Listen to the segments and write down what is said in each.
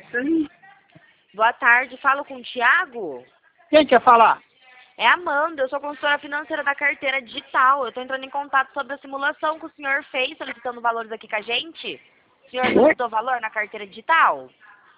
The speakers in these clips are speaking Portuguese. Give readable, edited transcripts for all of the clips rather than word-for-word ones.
Sim. Boa tarde, falo com o Thiago? Quem quer falar? É a Amanda, eu sou consultora financeira da carteira digital. Eu tô entrando em contato sobre a simulação que o senhor fez, solicitando valores aqui com a gente. O senhor solicitou valor na carteira digital?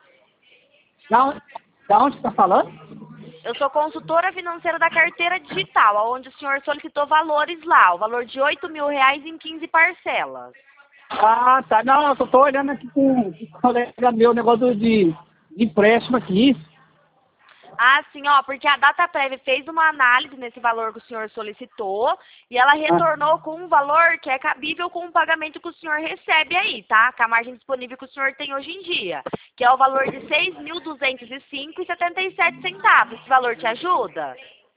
Da onde você tá falando? Eu sou consultora financeira da carteira digital, onde o senhor solicitou valores lá, o valor de R$ 8.000 em 15 parcelas. Ah, tá. Não, eu só tô olhando aqui com o colega meu, negócio de empréstimo aqui. Ah, sim, ó, porque a Dataprev fez uma análise nesse valor que o senhor solicitou e ela retornou com um valor que é cabível com o pagamento que o senhor recebe aí, tá? Com a margem disponível que o senhor tem hoje em dia, que é o valor de R$ 6.205,77. Esse valor te ajuda?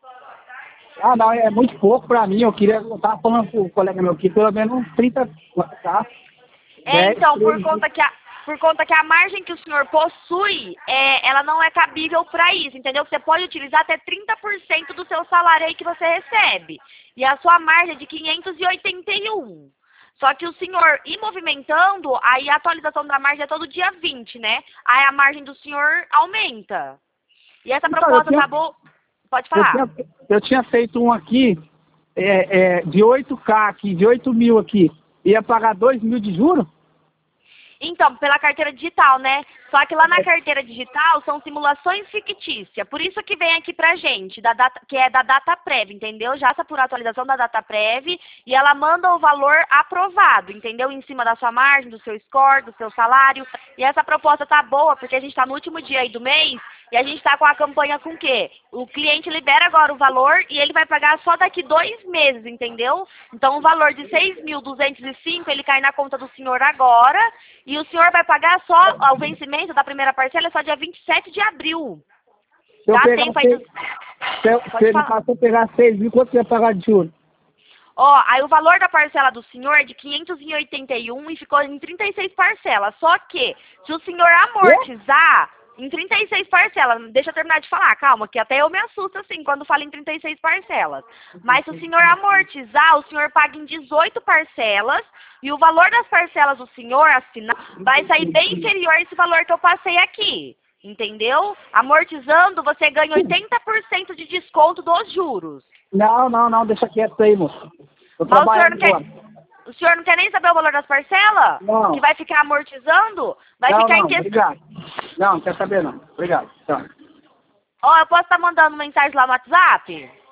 Ah, não, é muito pouco pra mim. Eu tava falando com o colega meu aqui, pelo menos uns 30, tá? Então, 13. por conta que a margem que o senhor possui, ela não é cabível para isso, entendeu? Você pode utilizar até 30% do seu salário aí que você recebe. E a sua margem é de 581. Só que o senhor ir movimentando, aí a atualização da margem é todo dia 20, né? Aí a margem do senhor aumenta. E essa Então, proposta tá boa? Pode falar. Eu tinha feito um aqui, de 8K aqui, de 8 mil aqui. Ia pagar 2 mil de juros? Então, pela carteira digital, né? Só que lá na carteira digital são simulações fictícias. Por isso que vem aqui pra gente, que é da Dataprev, entendeu? Já está por atualização da Dataprev e ela manda o valor aprovado, entendeu? Em cima da sua margem, do seu score, do seu salário. E essa proposta tá boa, porque a gente tá no último dia aí do mês e a gente tá com a campanha com o quê? O cliente libera agora o valor e ele vai pagar só daqui 2 meses, entendeu? Então o valor de 6.205 ele cai na conta do senhor agora. E o senhor vai pagar só o vencimento da primeira parcela só dia 27 de abril. Se eu Dá pegar tempo aí. se eu pegar 6 mil, quanto você ia pagar de juros? Ó, aí o valor da parcela do senhor é de 581 e ficou em 36 parcelas. Só que, se o senhor amortizar em 36 parcelas, deixa eu terminar de falar, calma, que até eu me assusto assim quando falo em 36 parcelas. Mas se o senhor amortizar, o senhor paga em 18 parcelas e o valor das parcelas do senhor, afinal, vai sair bem inferior a esse valor que eu passei aqui. Entendeu? Amortizando, você ganha 80% de desconto dos juros. Não, deixa quieto aí, moço. Mas o senhor não quer nem saber o valor das parcelas? Não. Que vai ficar amortizando? Vai Não, ficar em obrigado. Não quer saber não. Obrigado. Tchau. Ó, eu posso estar mandando mensagem lá no WhatsApp?